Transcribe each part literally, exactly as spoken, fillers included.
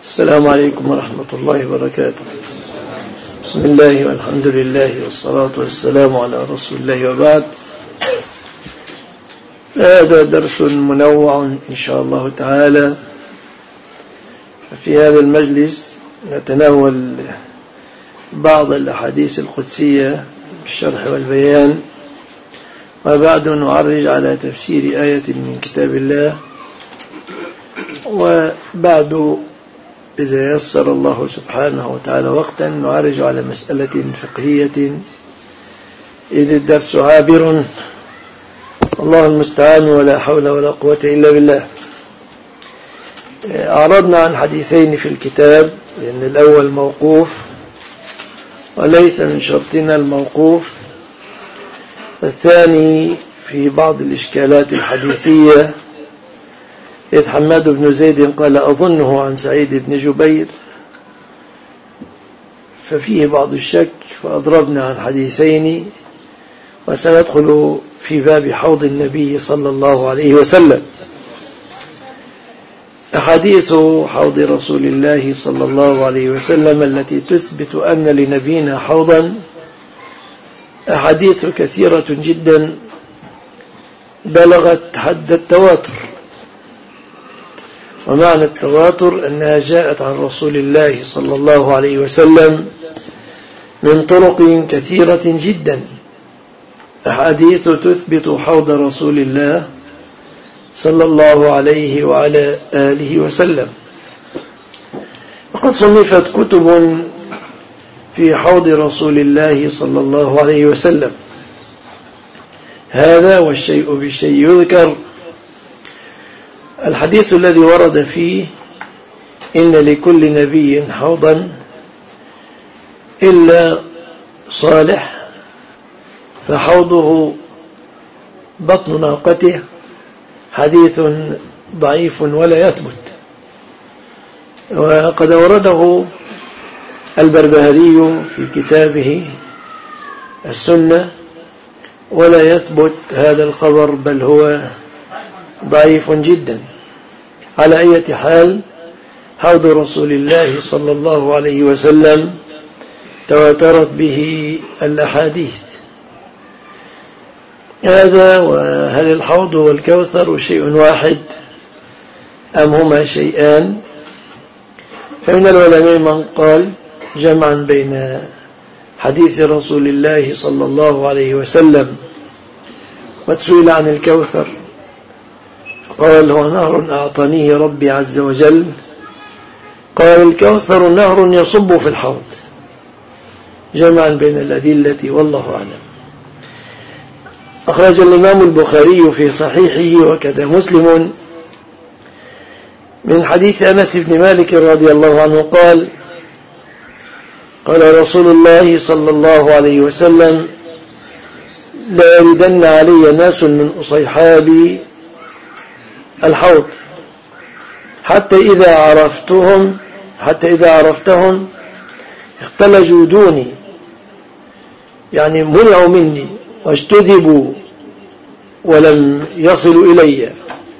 السلام عليكم ورحمة الله وبركاته. بسم الله والحمد لله والصلاة والسلام على رسول الله وبعد. هذا درس منوع إن شاء الله تعالى. في هذا المجلس نتناول بعض الأحاديث القدسية بالشرح والبيان، وبعد نعرج على تفسير آية من كتاب الله، وبعد إذا يسر الله سبحانه وتعالى وقتا نعرج على مسألة فقهية، إذ الدرس عابر، الله المستعان ولا حول ولا قوة إلا بالله. أعرضنا عن حديثين في الكتاب، لأن الأول موقوف وليس من شرطنا الموقوف، والثاني في بعض الإشكالات الحديثية، إذ حماد بن زيد قال أظنه عن سعيد بن جبير، ففيه بعض الشك، فأضربنا عن حديثين، وسندخل في باب حوض النبي صلى الله عليه وسلم. أحاديث حوض رسول الله صلى الله عليه وسلم التي تثبت أن لنبينا حوضا أحاديث كثيرة جدا بلغت حد التواتر. ومعنى التواتر أنها جاءت عن رسول الله صلى الله عليه وسلم من طرق كثيرة جدا، أحاديث تثبت حوض رسول الله صلى الله عليه وعلى آله وسلم. وقد صنفت كتب في حوض رسول الله صلى الله عليه وسلم، هذا والشيء بالشيء يذكر. الحديث الذي ورد فيه إن لكل نبي حوضا إلا صالح فحوضه بطن ناقته، حديث ضعيف ولا يثبت. وقد ورده البربهاري في كتابه السنة ولا يثبت هذا الخبر، بل هو ضعيف جدا. على أي حال، حوض رسول الله صلى الله عليه وسلم تواترت به الأحاديث. هذا وهل الحوض والكوثر شيء واحد أم هما شيئان؟ فمن العلماء من قال جمعا بين حديث رسول الله صلى الله عليه وسلم، وتسئل عن الكوثر قال هو نهر أعطانيه ربي عز وجل، قال الكوثر نهر يصب في الحوض، جمعا بين الأدلة والله أعلم. أخرج الإمام البخاري في صحيحه وكذا مسلم من حديث أنس بن مالك رضي الله عنه قال قال رسول الله صلى الله عليه وسلم لا يردن علي ناس من أصيحاب الحوض حتى إذا عرفتهم حتى إذا عرفتهم اختلجوا دوني، يعني منعوا مني واجتذبوا ولم يصلوا إلي،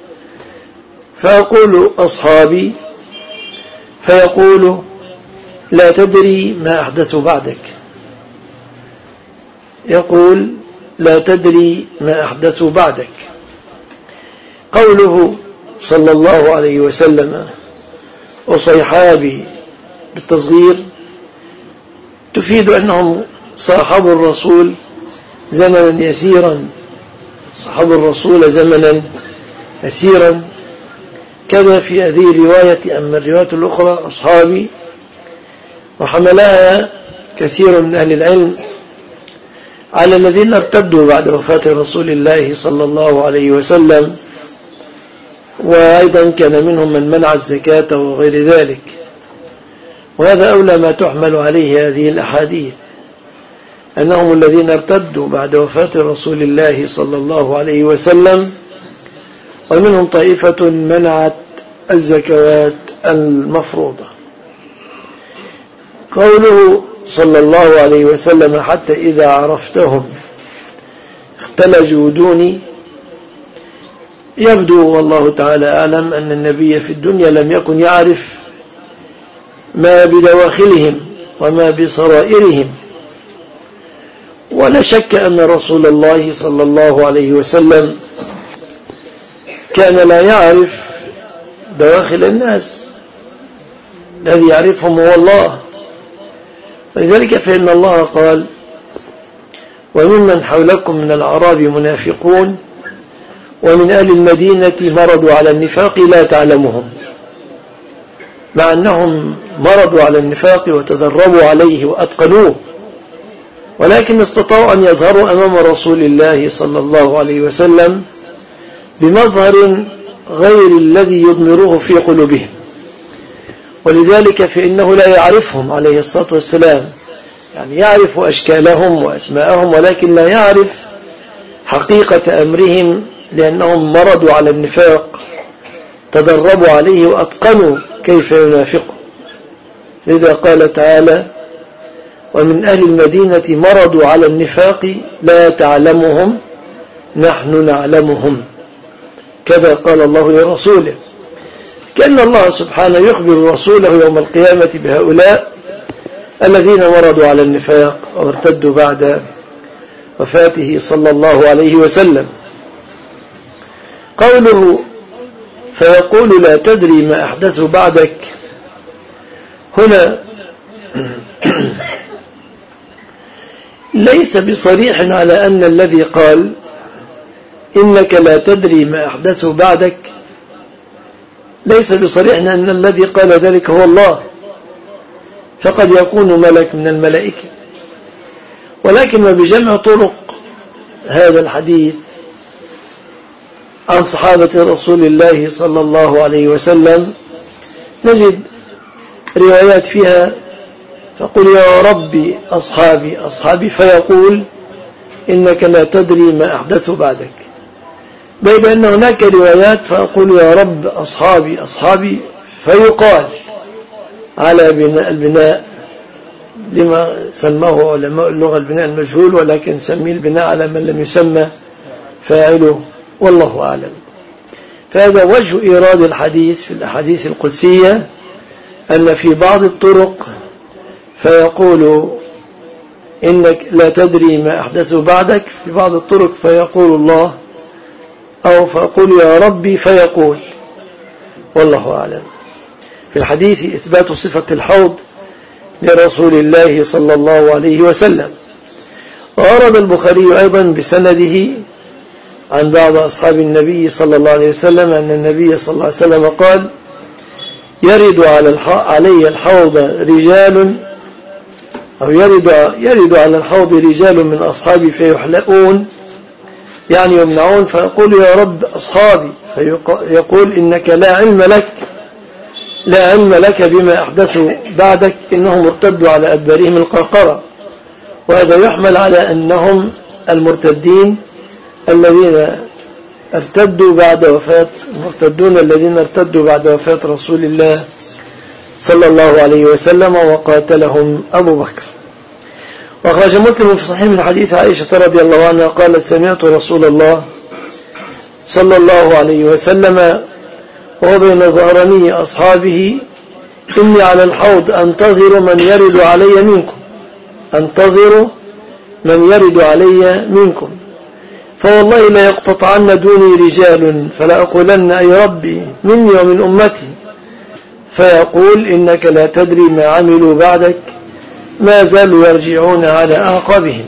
فأقول أصحابي، فيقول لا تدري ما أحدث بعدك، يقول لا تدري ما أحدث بعدك. قوله صلى الله عليه وسلم وصيحابي بالتصغير تفيد أنهم صاحبوا الرسول زمنا يسيرا، صاحبوا الرسول زمنا يسيرا. كذا في هذه الرواية. أما الرواية الأخرى أصحابي، وحملها كثير من أهل العلم على الذين ارتدوا بعد وفاة رسول الله صلى الله عليه وسلم، وأيضا كان منهم من منع الزكاة وغير ذلك. وهذا أولى ما تحمل عليه هذه الأحاديث، أنهم الذين ارتدوا بعد وفاة رسول الله صلى الله عليه وسلم، ومنهم طائفة منعت الزكوات المفروضة. قوله صلى الله عليه وسلم حتى إذا عرفتهم اختلجوا دوني، يبدو والله تعالى أعلم أن النبي في الدنيا لم يكن يعرف ما بدواخلهم وما بسرائرهم. ولا شك أن رسول الله صلى الله عليه وسلم كان لا يعرف دواخل الناس، الذي يعرفهم هو الله. ولذلك فإن الله قال: وممن حولكم من الأعراب منافقون ومن أهل المدينة مرضوا على النفاق لا تعلمهم، مع أنهم مرضوا على النفاق وتدربوا عليه وأتقنوه، ولكن استطاعوا أن يظهروا أمام رسول الله صلى الله عليه وسلم بمظهر غير الذي يضمروه في قلوبهم. ولذلك فإنه لا يعرفهم عليه الصلاة والسلام، يعني يعرف أشكالهم وأسماءهم ولكن لا يعرف حقيقة أمرهم، لأنهم مرضوا على النفاق، تدربوا عليه وأتقنوا كيف ينافقوا. لذا قال تعالى: ومن أهل المدينة مرضوا على النفاق لا تعلمهم نحن نعلمهم. كذا قال الله لرسوله، كأن الله سبحانه يخبر رسوله يوم القيامة بهؤلاء الذين مرضوا على النفاق وارتدوا بعد وفاته صلى الله عليه وسلم. قوله فيقول لا تدري ما أحدثوا بعدك، هنا ليس بصريح على أن الذي قال إنك لا تدري ما أحدثوا بعدك ليس بصريح أن الذي قال ذلك هو الله، فقد يكون ملك من الملائكة. ولكن بجمع طرق هذا الحديث عن صحابة رسول الله صلى الله عليه وسلم نجد روايات فيها: فقل يا ربي أصحابي أصحابي، فيقول إنك لا تدري ما أحدثوا بعدك. بيد أن هناك روايات فأقول يا رب أصحابي أصحابي، فيقال على بناء البناء لما سماه علماء اللغة البناء المجهول، ولكن سميه البناء على من لم يسمى فاعله، والله أعلم. فهذا وجه إيراد الحديث في الأحاديث القدسية، أن في بعض الطرق فيقول إنك لا تدري ما أحدثوا بعدك، في بعض الطرق فيقول الله، أو فأقول يا ربي فيقول، والله أعلم. في الحديث إثبات صفة الحوض لرسول الله صلى الله عليه وسلم. وأورد البخاري أيضا بسنده عن بعض أصحاب النبي صلى الله عليه وسلم أن النبي صلى الله عليه وسلم قال: يرد على علي الحوض رجال، أو يرد, يرد على الحوض رجال من أصحابي فيحلقون، يعني يمنعون، فيقول يا رب أصحابي، فيقول إنك لا علم لك لا علم لك بما أحدثوا بعدك، إنهم ارتدوا على أدبارهم القرقرة. وهذا يحمل على أنهم المرتدين الذين ارتدوا بعد وفاة المرتدون الذين ارتدوا بعد وفاة رسول الله صلى الله عليه وسلم وقاتلهم أبو بكر. وأخرج مسلم في صحيح من حديث عائشة رضي الله عنها قالت: سمعت رسول الله صلى الله عليه وسلم وهو بين ظهراني أصحابه: إني على الحوض أنتظر من يرد علي منكم أنتظر من يرد علي منكم فوالله لا يقتطعن دوني رجال فلا أقولن أي ربي مني ومن أمتي، فيقول إنك لا تدري ما عملوا بعدك، ما زالوا يرجعون على أعقابهم.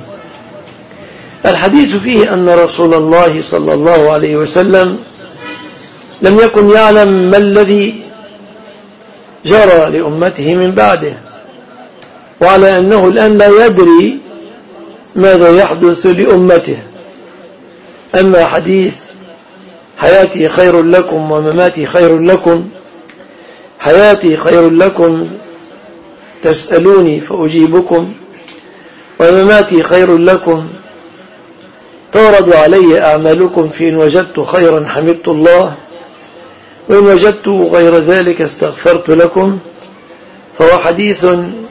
الحديث فيه أن رسول الله صلى الله عليه وسلم لم يكن يعلم ما الذي جرى لأمته من بعده، وعلى أنه الآن لا يدري ماذا يحدث لأمته. أما حديث حياتي خير لكم ومماتي خير لكم، حياتي خير لكم تسألوني فأجيبكم، ومماتي خير لكم تورد علي أعمالكم، فإن وجدت خيرا حمدت الله، وإن وجدت غير ذلك استغفرت لكم، فهو حديث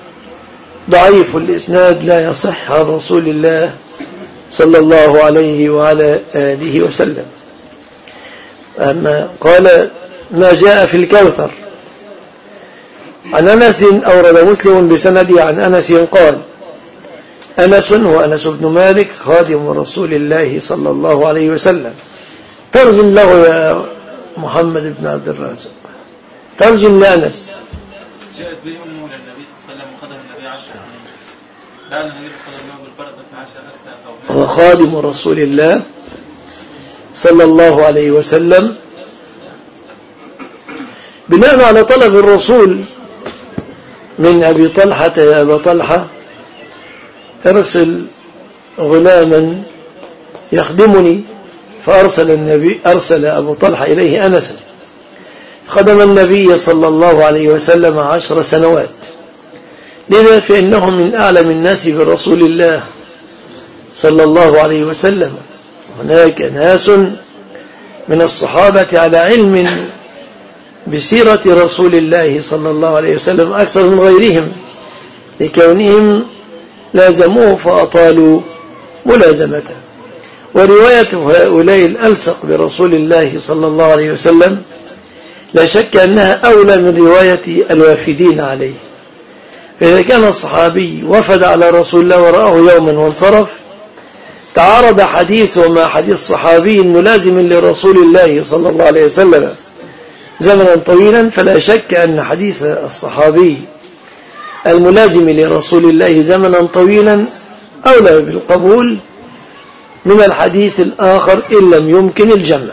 ضعيف الإسناد لا يصح عن رسول الله صلى الله عليه وعلى آله وسلم. أما قال ما جاء في الكوثر، عن أنس أورد مسلم بسنده عن أنس قال: أنس هو أنس بن مالك خادم رسول الله صلى الله عليه وسلم. ترجم له يا محمد بن عبد الرازق، ترجم لأنس. جاءت به أمه إلى النبي صلى الله عليه وسلم وخدم النبي عشر سنين. لعن النبي صلى الله عليه وسلم بالبركة فعاش أكثر. هو خادم رسول الله صلى الله عليه وسلم بناء على طلب الرسول من أبي طلحة: يا أبا طلحة ارسل غلاما يخدمني. فأرسل النبي أرسل أبو طلحة إليه أنسا، خدم النبي صلى الله عليه وسلم عشر سنوات. لذا فإنهم من أعلم الناس برسول الله صلى الله عليه وسلم. هناك ناس من الصحابة على علم بسيرة رسول الله صلى الله عليه وسلم أكثر من غيرهم، لكونهم لازموه فأطالوا ملازمته. ورواية هؤلاء الألصق برسول الله صلى الله عليه وسلم لا شك أنها أولى من رواية الوافدين عليه. فإذا كان الصحابي وفد على رسول الله ورآه يوما وانصرف، تعارض حديثه مع حديث صحابي ملازم لرسول الله صلى الله عليه وسلم زمنا طويلا، فلا شك أن حديث الصحابي الملازم لرسول الله زمنا طويلا أولى بالقبول من الحديث الآخر إن لم يمكن الجمع.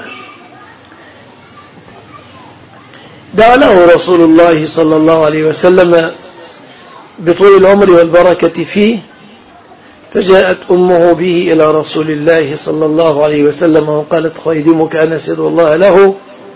دعا له رسول الله صلى الله عليه وسلم بطول العمر والبركة فيه، فجاءت أمه به إلى رسول الله صلى الله عليه وسلم وقالت: خيدمك أنا سر الله له.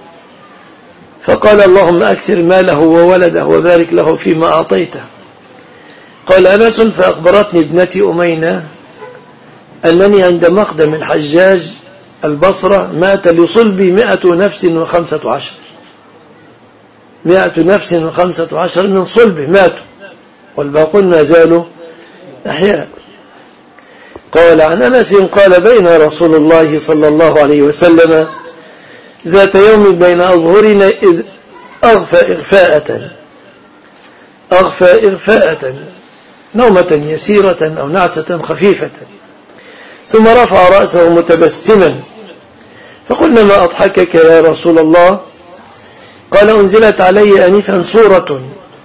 فقال: اللهم أكثر ماله وولده وبارك له فيما أعطيته. قال أنس: فأخبرتني ابنتي أمينة أنني عند مقدم الحجاج البصرة مات لصلبي مئة نفس وخمسة عشر مئة نفس وخمسة عشر من صلبه ماتوا، والباقون ما زالوا أحياء. قال عن أنس قال: بين رسول الله صلى الله عليه وسلم ذات يوم بين أظهرنا إذ أغفى إغفاءة أغفى إغفاءة نومة يسيرة أو نعسة خفيفة، ثم رفع رأسه متبسما، فقلنا: ما أضحكك يا رسول الله؟ قال: أنزلت علي آنفا سورة،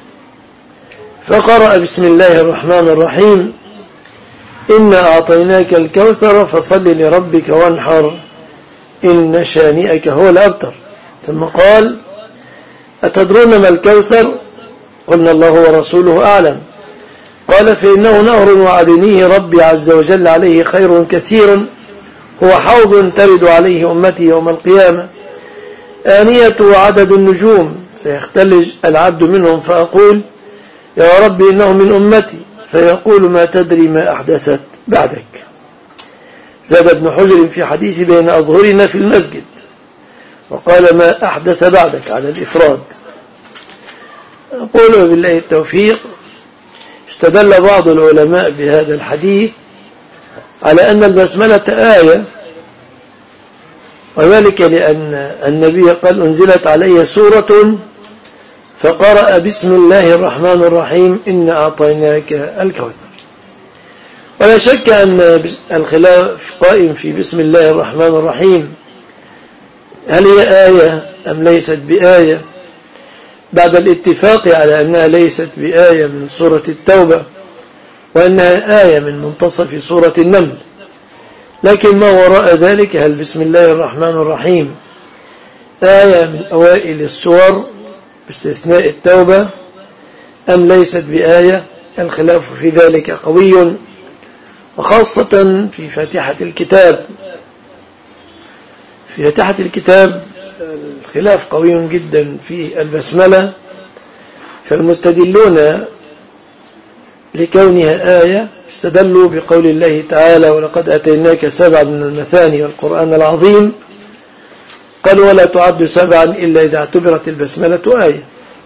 فقرأ بسم الله الرحمن الرحيم: إنا أعطيناك الكوثر فصل لربك وانحر إن شانئك هو الأبتر. ثم قال: أتدرون ما الكوثر؟ قلنا: الله ورسوله أعلم. قال: فإنه نهر وعدنيه ربي عز وجل عليه خير كثير، هو حوض ترد عليه أمتي يوم القيامة، آنيته عدد النجوم، فيختلج العبد منهم فأقول: يا ربي إنه من أمتي، فيقول: ما تدري ما أحدثت بعدك. زاد ابن حجر في حديث بين أظهرنا في المسجد وقال: ما أحدث بعدك على الإفراد. أقول بالله التوفيق. استدل بعض العلماء بهذا الحديث على أن البسملة آية، وذلك لأن النبي قال: أنزلت علي سورة فقرأ بسم الله الرحمن الرحيم إنا أعطيناك الكوثر. ولا شك أن الخلاف قائم في بسم الله الرحمن الرحيم، هل هي آية أم ليست بآية، بعد الاتفاق على أنها ليست بآية من سورة التوبة وأنها آية من منتصف سورة النمل. لكن ما وراء ذلك، هل بسم الله الرحمن الرحيم آية من أوائل السور باستثناء التوبة أم ليست بآية؟ الخلاف في ذلك قوي، وخاصة في فاتحة الكتاب. في فاتحة الكتاب الخلاف قوي جدا في البسملة، فالمستدلون لكونها آية استدلوا بقول الله تعالى: ولقد أتيناك سبعا من المثاني والقرآن العظيم. قال: ولا تعد سبعا إلا إذا اعتبرت البسملة آية.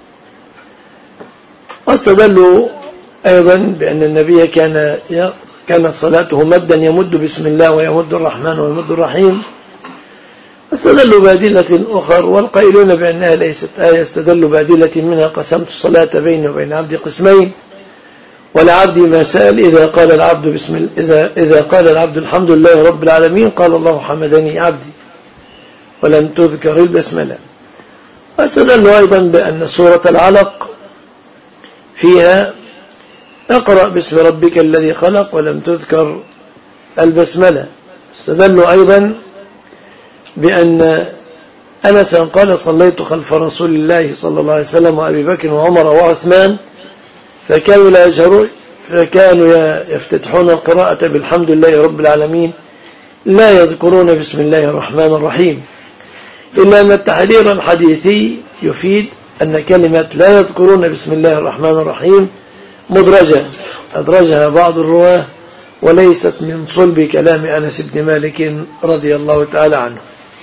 واستدلوا أيضا بأن النبي كان كانت صلاته مدا، يمد بسم الله ويمد الرحمن ويمد الرحيم، استدلوا بأدلة أخر، والقائلون بأنها ليست آية استدلوا بأدلة منها قسمت الصلاة بيني وبين عبدي قسمين، ولعبدي ما سأل إذا قال العبد بسم إذا إذا قال العبد الحمد لله رب العالمين قال الله حمدني عبدي، ولم تذكر البسملة. واستدلوا أيضا بأن سورة العلق فيها اقرأ باسم ربك الذي خلق ولم تذكر البسملة. استدلوا أيضا بأن أنسا قال صليت خلف رسول الله صلى الله عليه وسلم وأبي بكر وعمر وعثمان فكانوا لا يجهرون فكانوا يفتتحون القراءة بالحمد لله رب العالمين لا يذكرون بسم الله الرحمن الرحيم، إلا أن التحرير الحديثي يفيد أن كلمة لا يذكرون بسم الله الرحمن الرحيم مدرجة أدرجها بعض الرواه وليست من صلب كلام أنس بن مالك رضي الله تعالى عنه.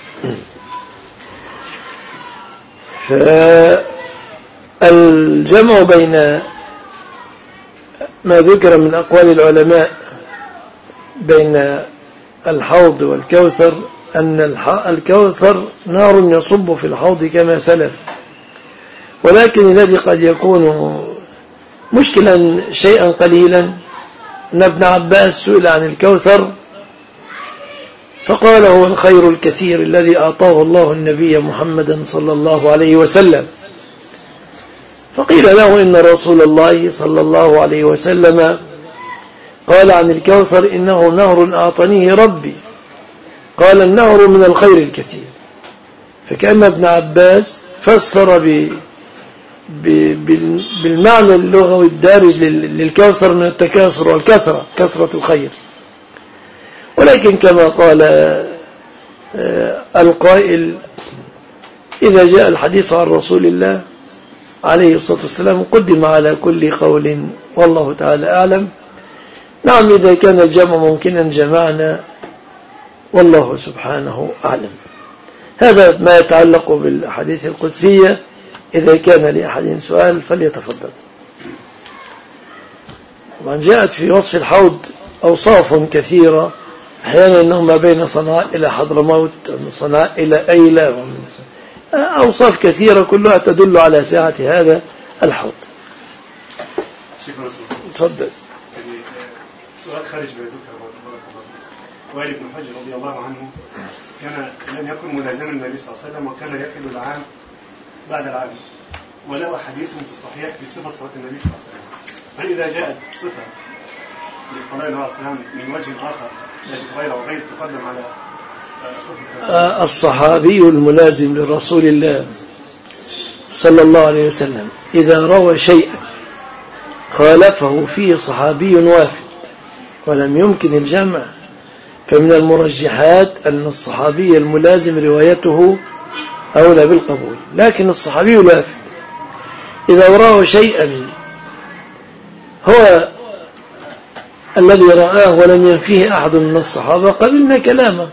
فالجمع بين ما ذكر من أقوال العلماء بين الحوض والكوثر أن الكوثر نار يصب في الحوض كما سلف، ولكن الذي قد يكون مشكلا شيئا قليلا أن ابن عباس سئل عن الكوثر فقال هو الخير الكثير الذي أعطاه الله النبي محمدا صلى الله عليه وسلم، فقيل له إن رسول الله صلى الله عليه وسلم قال عن الكوثر إنه نهر أعطانيه ربي، قال النهر من الخير الكثير، فكأن ابن عباس فسر ب بالمعنى اللغوي الدارج للكوثر من التكاثر والكثرة كثرة الخير. ولكن كما قال القائل إذا جاء الحديث عن رسول الله عليه الصلاة والسلام قدم على كل قول والله تعالى أعلم. نعم إذا كان الجمع ممكنا جمعنا والله سبحانه أعلم. هذا ما يتعلق بالحديث القدسية. إذا كان لأحد سؤال فليتفضل. طبعا جاءت في وصف الحوض أوصاف كثيرة، أحيانا أنه ما بين صنعاء إلى حضرموت، من صنعاء إلى أيلة، أوصاف كثيرة كلها تدل على سعة هذا الحوض. شيخ رسول تفضل. سؤال خارج ما ذكر وائل بن حجر رضي الله عنه كان لم يكن ملازما النبي صلى الله عليه وسلم وكان يحل العام بعد العام، وله حديث في الصحيح في صفة صلاة النبي صلى الله عليه وسلم، فإذا جاءت صفة للصلاة عليه السلام من وجه آخر غير وغير تقدم على صفة الصحابي الملازم لرسول الله صلى الله عليه وسلم إذا روى شيئا خالفه فيه صحابي وافد ولم يمكن الجمع، فمن المرجحات أن الصحابي الملازم روايته أولى بالقبول، لكن الصحابي الوافد إذا روى شيئا هو الذي رآه ولم ينفيه أحد من الصحابة قبلنا كلامه.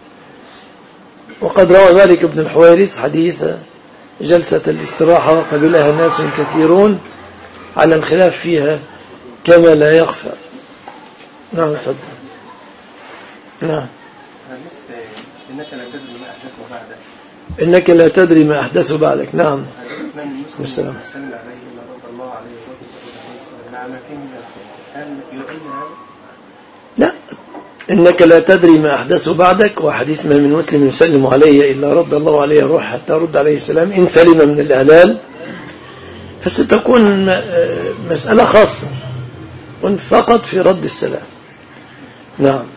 وقد روى مالك بن الحويرث حديث جلسة الاستراحة وقبلها ناس كثيرون على الخلاف فيها كما لا يخفى. نعم تفضل. نعم. إنك لا تدري ما أحدث بعدك. إنك لا تدري ما أحدث بعدك. نعم. مسلم مسلم عليه إلا رضي الله عليه وسلم مع ما فيه من الخير. هل يعين هذا؟ لا، إنك لا تدري ما أحدث بعدك، وحديث ما من مسلم يسلم علي إلا رد الله عليه الروح حتى رد عليه السلام إن سلم من الإهلال، فستكون مسألة خاصة فقط في رد السلام. نعم.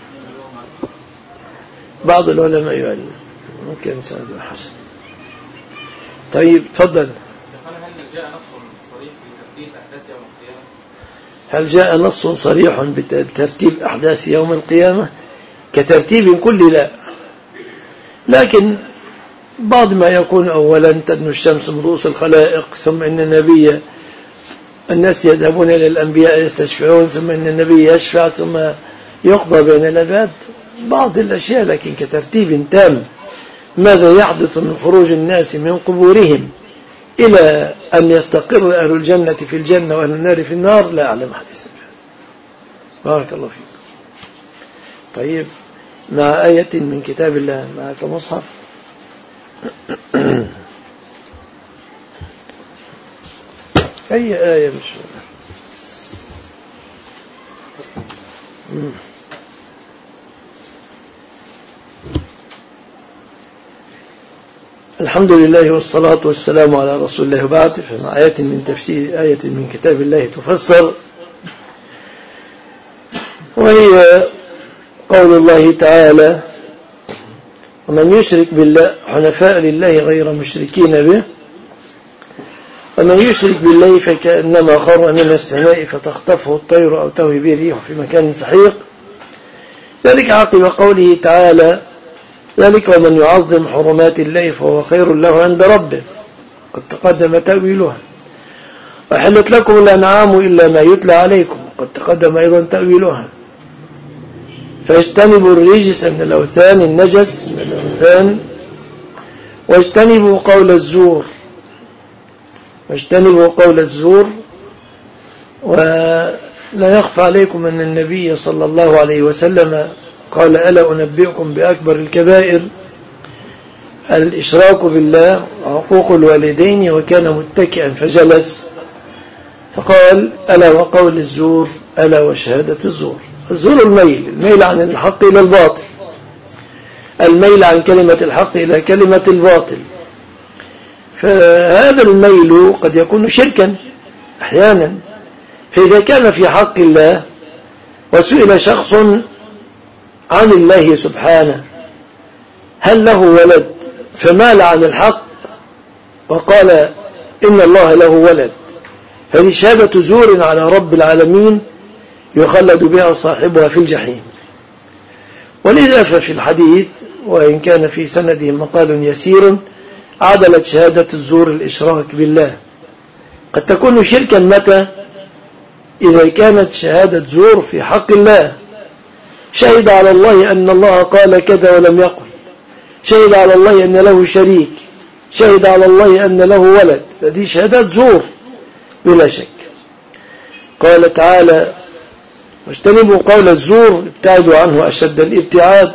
بعض العلماء يعلم ممكن سند حسن. طيب تفضل. هل جاء نص صريح بترتيب أحداث يوم القيامة كترتيب كل؟ لا، لكن بعض ما يكون أولا تدنو الشمس من رؤوس الخلائق، ثم إن النبي الناس يذهبون إلى الأنبياء يستشفعون، ثم إن النبي يشفع، ثم يقضى بين العباد، بعض الأشياء، لكن كترتيب تام ماذا يحدث من خروج الناس من قبورهم إلى أن يستقر أهل الجنة في الجنة وأهل النار في النار لا أعلم حديثا. بارك الله فيك. طيب، مع آية من كتاب الله معك مصحف. أي آية مش الحمد لله والصلاة والسلام على رسول الله وبعد. فمع آية من تفسير آية من كتاب الله تفسر، وهي قول الله تعالى: ومن يشرك بالله حنفاء لله غير مشركين به، ومن يشرك بالله فكأنما خر من السماء فتخطفه الطير أو تهوي به الريح في مكان سحيق. ذلك عقب قوله تعالى: ذلك ومن يعظم حرمات الله فهو خير له عند ربه، قد تقدم تأويلها. وحلت لكم الأنعام إلا ما يتلى عليكم، قد تقدم أيضا تأويلها. فاجتنبوا الرجس من الأوثان، النجس من الأوثان، واجتنبوا قول الزور واجتنبوا قول الزور ولا يخفى عليكم أن النبي صلى الله عليه وسلم قال: ألا أنبئكم بأكبر الكبائر؟ الإشراك بالله وعقوق الوالدين. وكان متكئا فجلس فقال: ألا وقول الزور، ألا وشهادة الزور. الزور الميل الميل عن الحق إلى الباطل، الميل عن كلمة الحق إلى كلمة الباطل. فهذا الميل قد يكون شركا أحيانا. فإذا كان في حق الله وسئل شخص عن الله سبحانه هل له ولد، فمال عن الحق وقال إن الله له ولد، هذه شهادة زور على رب العالمين يخلد بها صاحبها في الجحيم. ولذا ففي الحديث وإن كان في سنده مقال يسير عدلت شهادة الزور الإشراك بالله. قد تكون شركا متى؟ إذا كانت شهادة زور في حق الله، شهد على الله أن الله قال كذا ولم يقل، شهد على الله أن له شريك، شهد على الله أن له ولد، فهذه شهادات زور بلا شك. قال تعالى: واجتنبوا قول الزور، ابتعدوا عنه أشد الابتعاد.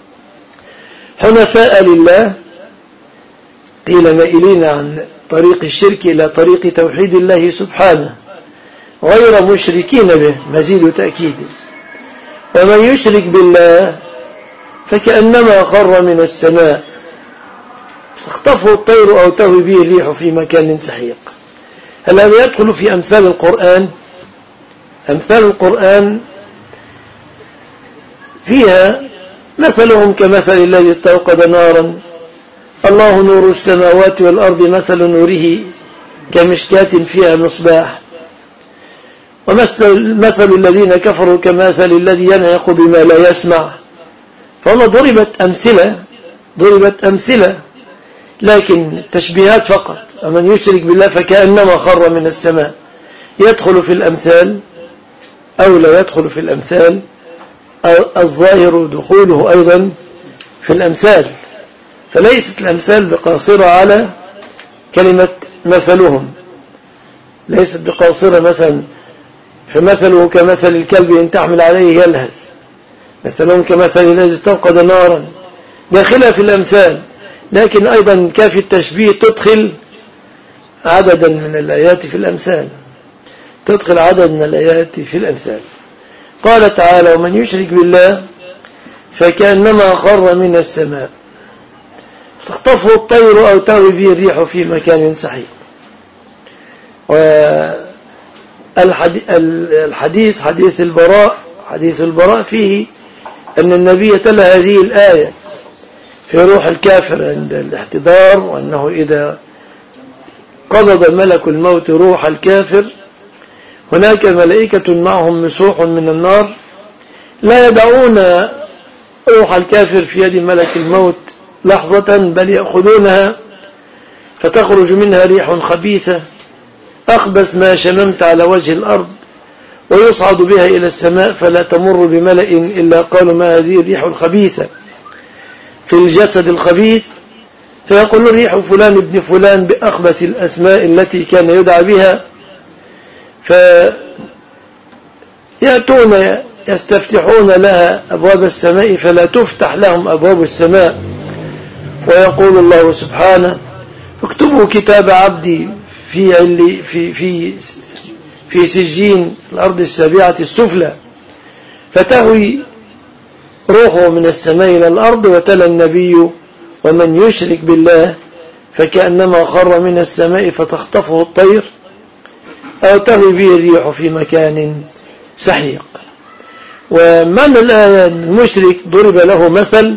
حنفاء لله، قيل مائلين عن طريق الشرك إلى طريق توحيد الله سبحانه، غير مشركين به، مزيد تأكيد. ومن يشرك بالله فكأنما خر من السماء تخطفه الطير أو تهوي به الريح في مكان سحيق. هل هذا يدخل في أمثال القرآن؟ أمثال القرآن فيها مثلهم كمثل الذي استوقد نارا، الله نور السماوات والأرض، مثل نوره كمشكاة فيها مصباح. ومثل مثل الذين كفروا كمثل الذي ينعق بما لا يسمع. فهنا ضربت أمثلة ضربت أمثلة لكن التشبيهات فقط. ومن يشرك بالله فكأنما خر من السماء يدخل في الأمثال أو لا يدخل في الأمثال؟ الظاهر دخوله أيضا في الأمثال. فليست الأمثال بقاصرة على كلمة مثلهم، ليست بقاصرة مثلا فمثله كمثل الكلب إن تحمل عليه يلهث، مثلهم كمثل الذي استوقد نارا، داخلها في الأمثال. لكن أيضا كافي التشبيه تدخل عددا من الآيات في الأمثال، تدخل عدد من الآيات في الأمثال. قال تعالى: ومن يشرك بالله فكأنما خر من السماء تخطفه الطير أو تهوي به الريح في مكان سحيق. والحديث حديث البراء حديث البراء فيه أن النبي تلا هذه الآية في روح الكافر عند الاحتضار، وأنه إذا قبض ملك الموت روح الكافر هناك ملائكة معهم مسوح من النار لا يدعون روح الكافر في يد ملك الموت لحظة، بل يأخذونها فتخرج منها ريح خبيثة أخبث ما شممت على وجه الأرض، ويصعد بها إلى السماء فلا تمر بملأ إلا قالوا ما هذه الريح الخبيثة في الجسد الخبيث، فيقول الريح فلان ابن فلان بأخبث الأسماء التي كان يدعى بها، فيأتون يستفتحون لها أبواب السماء فلا تفتح لهم أبواب السماء، ويقول الله سبحانه اكتبوا كتاب عبدي في علي في في في سجين الأرض السابعة السفلى، فتهوي روحه من السماء إلى الأرض. وتلا النبي ومن يشرك بالله فكأنما خر من السماء فتخطفه الطير أو تهوي به الريح في مكان سحيق. ومعنى الآية المشرك ضرب له مثل،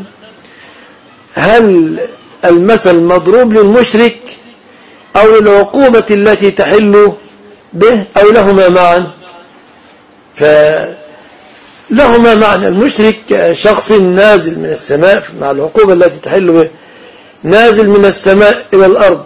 هل المثل مضروب للمشرك أو العقوبة التي تحل به أو لهما معا؟ فلهما معا. المشرك شخص نازل من السماء مع العقوبة التي تحل به، نازل من السماء إلى الأرض،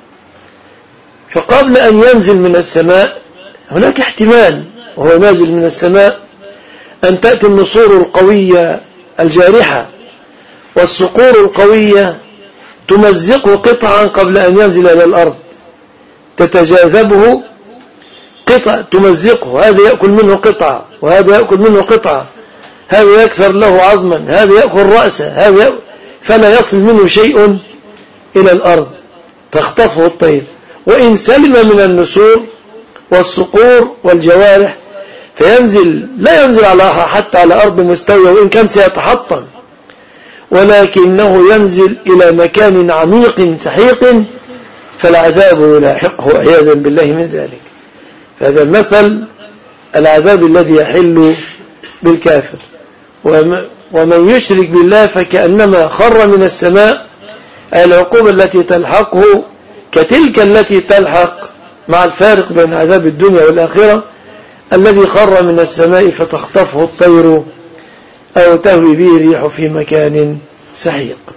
فقبل أن ينزل من السماء هناك احتمال وهو نازل من السماء أن تأتي النصور القوية الجارحة والصقور القوية تمزقه قطعا قبل أن ينزل إلى الأرض، تتجاذبه قطع تمزقه، هذا يأكل منه قطعة وهذا يأكل منه قطعة، هذا يكسر له عظما، هذا يأكل رأسه، هذا يأكل، فلا يصل منه شيء إلى الأرض، تخطفه الطير. وإن سلم من النسور والصقور والجوارح فينزل، لا ينزل على حتى على أرض مستوية وإن كان سيتحطم، ولكنه ينزل إلى مكان عميق سحيق فالعذاب يلاحقه عياذا بالله من ذلك. فهذا مثل العذاب الذي يحل بالكافر. ومن يشرك بالله فكأنما خر من السماء، العقوبة التي تلحقه كتلك التي تلحق مع الفارق بين عذاب الدنيا والآخرة، الذي خر من السماء فتخطفه الطير أو تهوي به الريح في مكان سحيق.